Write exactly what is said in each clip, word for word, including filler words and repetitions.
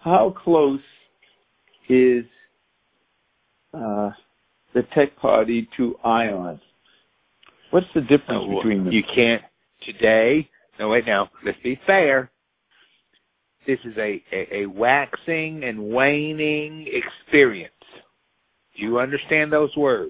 how close is uh, the tech body to ion? What's the difference oh, between them? You can't today. No, wait now. Let's be fair. This is a, a, a waxing and waning experience. Do you understand those words?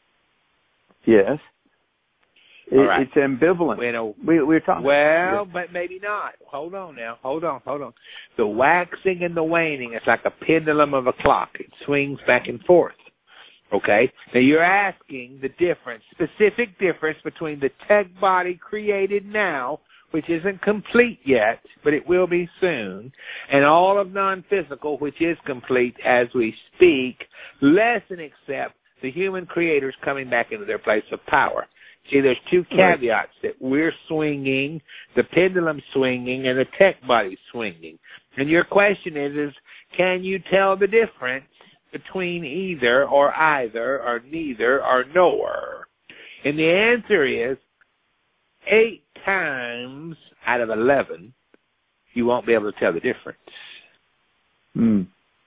Yes. It, All right. It's ambivalent. When a, we, we're talking. well, yeah. but maybe not. Hold on now. Hold on. Hold on. The waxing and the waning is like a pendulum of a clock. It swings back and forth. Okay? Now you're asking the difference, specific difference between the tech body created now, which isn't complete yet, but it will be soon, and all of non-physical, which is complete as we speak, less than except the human creators coming back into their place of power. See, there's two caveats that we're swinging, the pendulum swinging, and the tech body swinging. And your question is, is can you tell the difference between either or either or neither or nor? And the answer is eight times out of eleven, you won't be able to tell the difference. Hmm.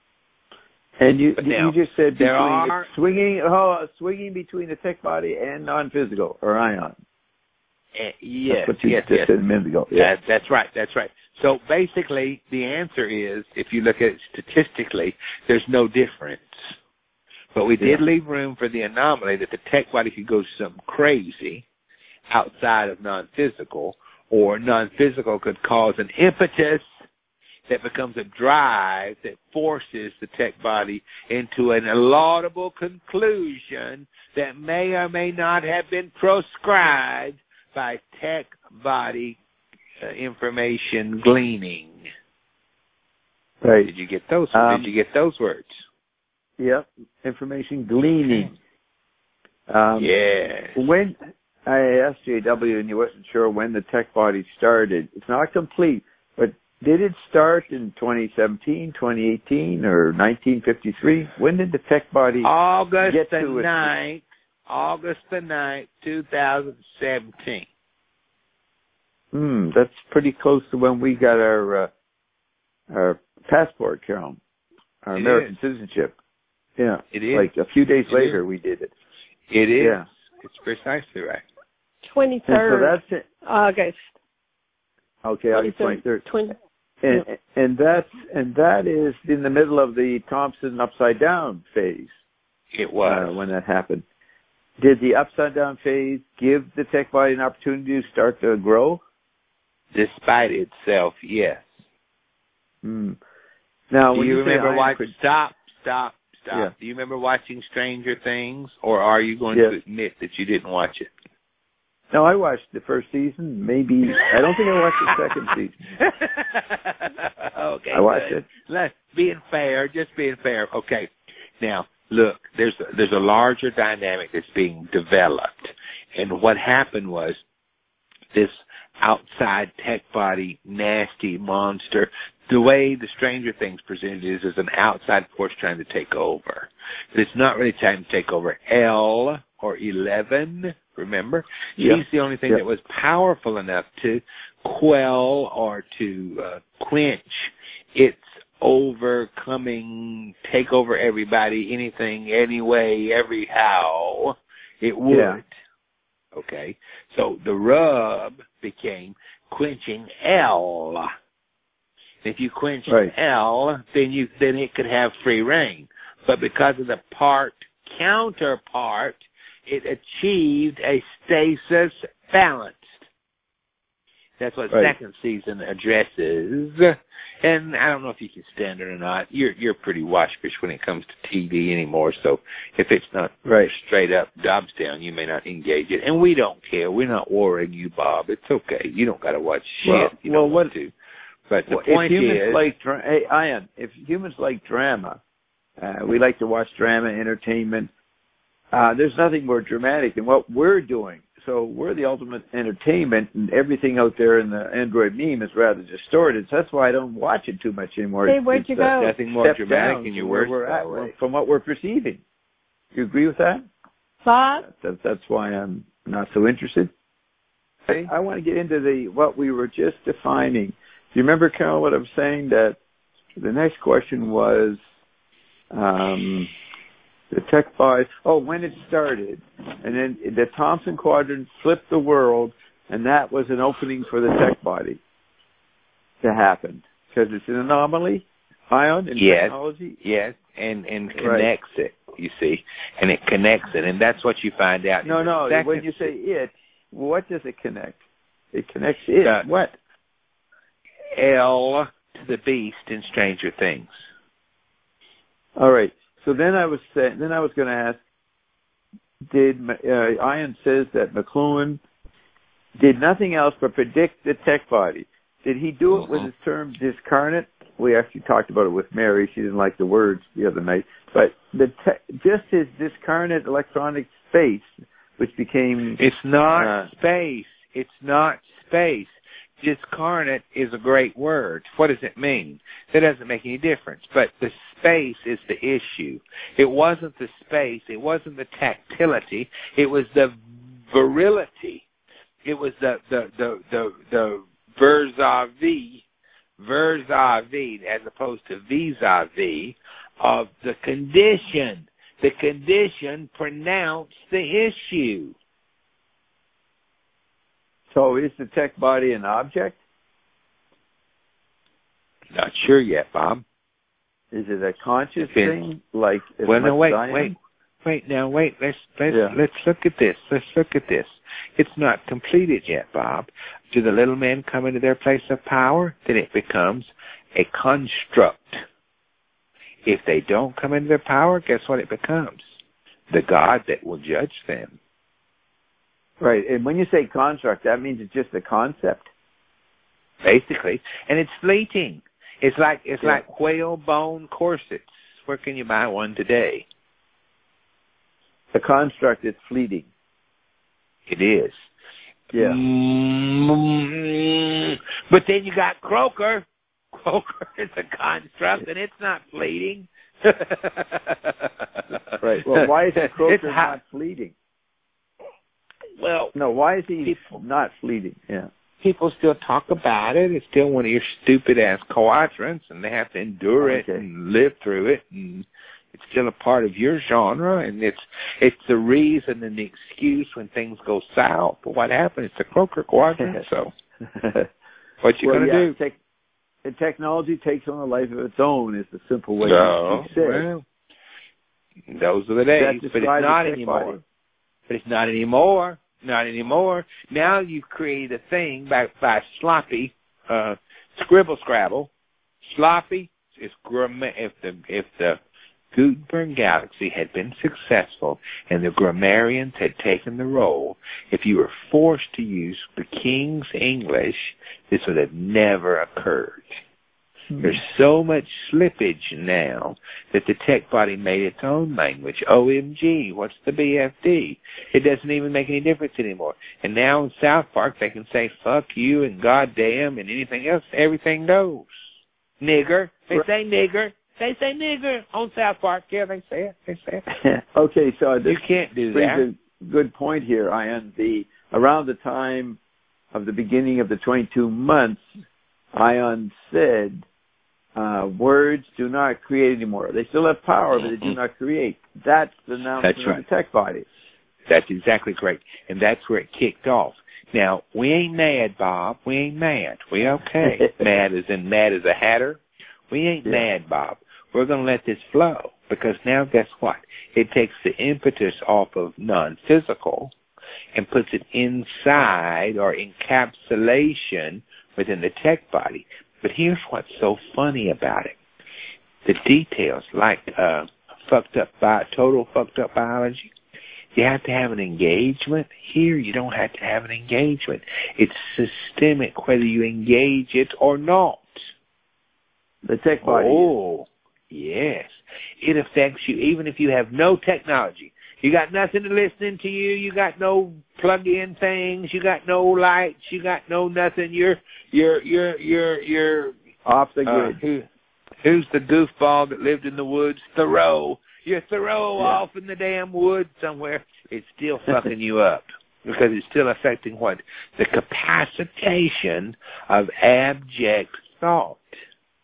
And you, now, you just said between are, swinging, oh, swinging between the tech body and non-physical or ion. Uh, yes, that's what you yes, just yes. said a minute ago. Yeah. That, that's right, that's right. So basically, the answer is, if you look at it statistically, there's no difference. But we did yeah. leave room for the anomaly that the tech body could go something crazy outside of non-physical, or non-physical could cause an impetus that becomes a drive that forces the tech body into an laudable conclusion that may or may not have been proscribed by tech body uh, information gleaning. Right. Did you get those? Um, did you get those words? Yep. Information gleaning. Um, yeah. When I asked J W and he wasn't sure when the tech body started. It's not complete, but did it start in twenty seventeen, twenty eighteen, or nineteen fifty-three? When did the tech body August get the to it? ninth, August the ninth, two thousand seventeen. Hmm, that's pretty close to when we got our uh, our passport, Carol, our It American is. citizenship. Yeah, it is. Like a few days it later, is. we did it. It is. Yeah. It's precisely right. twenty-third And so that's it. August. Okay, August twenty-third. twenty, and, yeah. and that's and that is in the middle of the Thompson upside down phase. It was uh, when that happened. Did the upside down phase give the tech body an opportunity to start to grow? Despite itself, yes. Hmm. Now, do when you, you remember say watching? could... Stop, stop, stop. Yeah. Do you remember watching Stranger Things, or are you going yes. to admit that you didn't watch it? No, I watched the first season. Maybe I don't think I watched the second season. Okay, I watched good. it. Let's being fair, just being fair. Okay, now look, there's a, there's a larger dynamic that's being developed, and what happened was this outside tech body nasty monster. The way the Stranger Things presented is as an outside force trying to take over, but it's not really trying to take over. L or eleven. Remember, yep. she's the only thing yep. that was powerful enough to quell or to uh, quench its overcoming, take over everybody, anything, anyway, every how it would. Yeah. Okay, so the rub became quenching L. If you quench right. L, then you then it could have free reign. But because of the part counterpart, it achieved a stasis balanced. That's what right. second season addresses. And I don't know if you can stand it or not. You're you're pretty waspish when it comes to T V anymore. So if it's not right. straight up Dobstown, you may not engage it. And we don't care. We're not worrying you, Bob. It's okay. You don't got to watch shit. Well, you well, don't what, want to. But the well, point if humans is, like dra- hey, Ian, if humans like drama, uh, we like to watch drama, entertainment. Uh, there's nothing more dramatic than what we're doing. So we're the ultimate entertainment, and everything out there in the Android meme is rather distorted. So that's why I don't watch it too much anymore. Hey, where'd you uh, go? Nothing more dramatic in your where words, we're by at, the way. from what we're perceiving. You agree with that? Bob? That, that's why I'm not so interested. See? I, I want to get into the what we were just defining. Do you remember, Carol, what I was saying, that the next question was um, the tech body. Oh, when it started, and then the Thompson quadrant flipped the world, and that was an opening for the tech body to happen because it's an anomaly, ion in yes, technology. Yes, and and connects right. it. You see, and it connects it, and that's what you find out. No, no. Second. When you say it, what does it connect? It connects it. Uh, what? L to the beast in Stranger Things. All right. So then I was saying, then I was going to ask, did uh, Ian says that McLuhan did nothing else but predict the tech body? Did he do it mm-hmm. with his term discarnate? We actually talked about it with Mary. She didn't like the words the other night. But the te- just his discarnate electronic space, which became... It's not uh, space. It's not space. Discarnate is a great word. What does it mean? That doesn't make any difference. But the space is the issue. It wasn't the space. It wasn't the tactility. It was the virility. It was the the the the, the vis-a-vis, vis-a-vis, as opposed to vis-a-vis of the condition. The condition pronounced the issue. So is the tech body an object? Not sure yet, Bob. Is it a conscious been, thing? Like well, no, wait, wait, wait. Now, wait. Let's let's yeah. let's look at this. Let's look at this. It's not completed yet, Bob. Do the little men come into their place of power? Then it becomes a construct. If they don't come into their power, guess what it becomes? The God that will judge them. Right, and when you say construct, that means it's just a concept? Basically, and it's fleeting. It's like it's yeah. like whalebone corsets. Where can you buy one today? The construct is fleeting. It is. Yeah. Mm-hmm. But then you got Croker. Croker is a construct, and it's not fleeting. Right. Well, why is Croker it's not ha- fleeting? Well, no, why is he people, not fleeting? Yeah. People still talk about it. It's still one of your stupid-ass quadrants, and they have to endure it okay. and live through it, and it's still a part of your genre, and it's it's the reason and the excuse when things go south. But what happened? It's the Croker quadrant, so what you well, going to yeah, do? Te- the technology takes on a life of its own is the simple way no, to say well, those are the days, but it's not anymore. Body. But it's not anymore. Not anymore. Now you've created a thing by, by sloppy uh, scribble scrabble. Sloppy is grammar. If the if the Gutenberg Galaxy had been successful and the grammarians had taken the role, if you were forced to use the King's English, this would have never occurred. Mm-hmm. There's so much slippage now that the tech body made its own language. O M G, what's the B F D? It doesn't even make any difference anymore. And now in South Park, they can say fuck you and goddamn and anything else. Everything goes. Nigger. They say nigger. They say nigger on South Park. Yeah, they say it. They say it. Okay, so this you can't do brings that. a good point here, Ian. The around the time of the beginning of the twenty-two months, Ian said, uh, words do not create anymore. They still have power, but they do not create. That's the announcement That's right. of the tech body. That's exactly correct. And that's where it kicked off. Now, we ain't mad, Bob. We ain't mad. We okay. Mad as in mad as a hatter. We ain't yeah. mad, Bob. We're going to let this flow because now guess what? It takes the impetus off of non-physical and puts it inside or encapsulation within the tech body. But here's what's so funny about it. The details, like uh, fucked up bi- total fucked up biology, you have to have an engagement. Here, you don't have to have an engagement. It's systemic whether you engage it or not. The tech body. Oh, yes. It affects you even if you have no technology. You got nothing to listening to you. You got no plug-in things. You got no lights. You got no nothing. You're you're you're you're you're off the grid. Uh, who, who's the goofball that lived in the woods? Thoreau. You're Thoreau yeah. off in the damn woods somewhere. It's still fucking you up because it's still affecting what the capacitation of abject thought.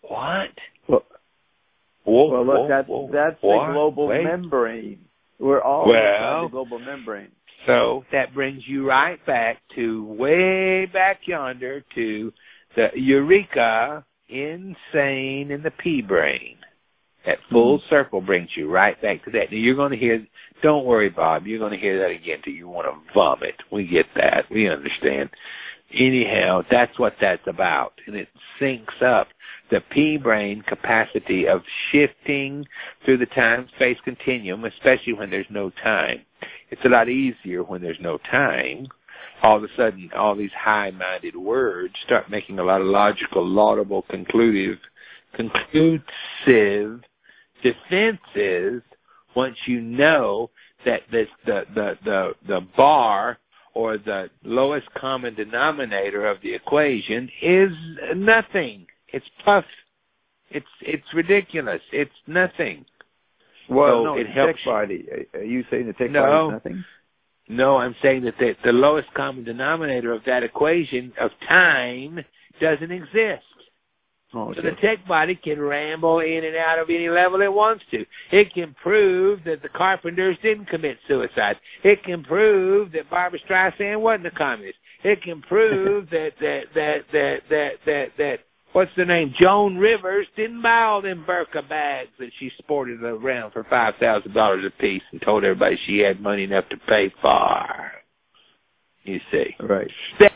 What? Well, whoa, well look, whoa, that's, whoa, that's what? the global Wait. membrane. We're all well, inside the global membrane. So that brings you right back to way back yonder to the eureka, insane, and the pea brain. That full mm-hmm. circle brings you right back to that. Now you're going to hear, don't worry, Bob, you're going to hear that again till you want to vomit. We get that. We understand. Anyhow, that's what that's about. And it syncs up the pea brain capacity of shifting through the time-space continuum, especially when there's no time. It's a lot easier when there's no time. All of a sudden, all these high-minded words start making a lot of logical, laudable, conclusive, conclusive defenses once you know that this, the, the, the, the bar or the lowest common denominator of the equation is nothing. It's puff. It's it's ridiculous. It's nothing. Well, so no, it the helps tech body. Are you saying the tech no, body is nothing? No, I'm saying that the, the lowest common denominator of that equation of time doesn't exist. Oh, okay. So the tech body can ramble in and out of any level it wants to. It can prove that the Carpenters didn't commit suicide. It can prove that Barbra Streisand wasn't a communist. It can prove that, that, that, that, that, that, that, what's the name, Joan Rivers didn't buy all them Birka bags that she sported around for five thousand dollars a piece and told everybody she had money enough to pay for. You see. Right. That